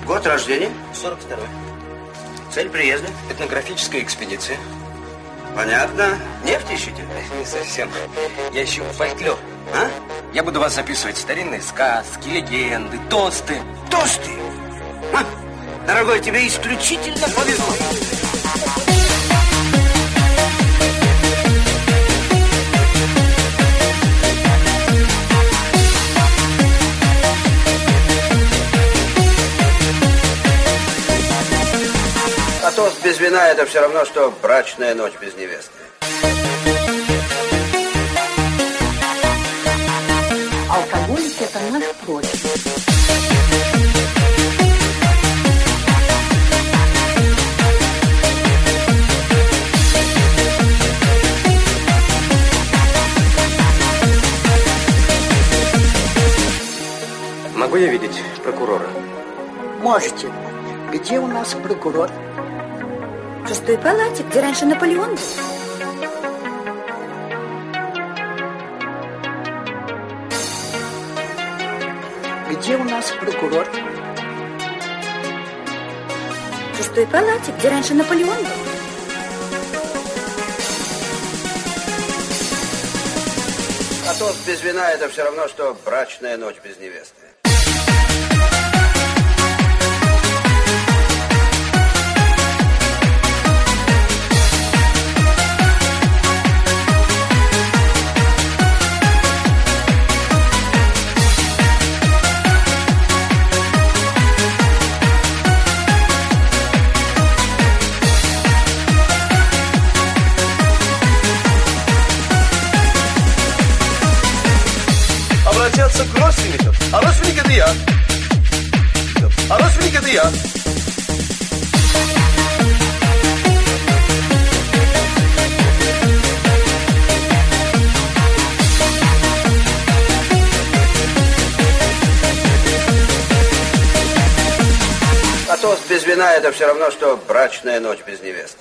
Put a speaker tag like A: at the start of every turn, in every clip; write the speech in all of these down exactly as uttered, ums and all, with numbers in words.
A: Год рождения?
B: сорок второй.
A: Цель приезда?
B: Этнографическая экспедиция.
A: Понятно. Нефть ищете?
B: Не совсем. Я ищу фольклор.
A: А?
B: Я буду вас записывать старинные сказки, легенды, тосты.
A: Тосты? А? Дорогой, тебе исключительно повезло. А тост без вина — это все равно, что брачная ночь без невесты.
C: Алкоголик — это наш профиль.
B: Могу я видеть прокурора?
C: Можете. Где у нас прокурор?
D: В шестой палате, где раньше Наполеон был.
C: Где у нас прокурор?
D: В шестой палате, где раньше Наполеон был.
A: А тост без вина — это все равно, что брачная ночь без невесты.
E: Обратятся к родственникам. А родственник — это я. А родственник — это я.
A: А тост без вина — это все равно, что брачная ночь без невесты.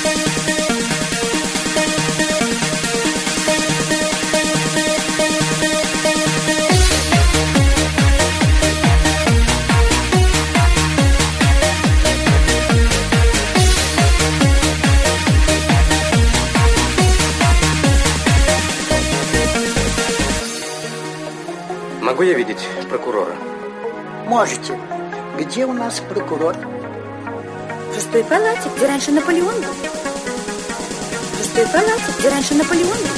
B: Могу я видеть прокурора?
C: Можете. Где у нас прокурор?
D: В шестой палате, где раньше Наполеон был. В шестой палате, где раньше Наполеон был.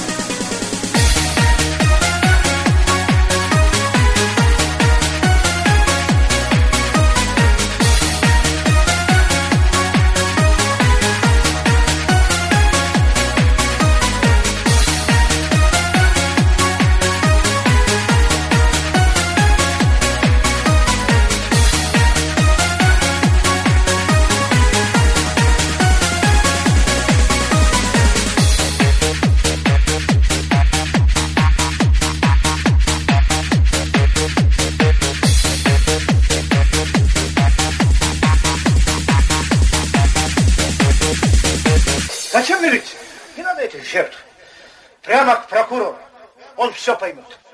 E: Зачем милиция? Не надо этих жертв. Прямо к прокурору. Он все поймет.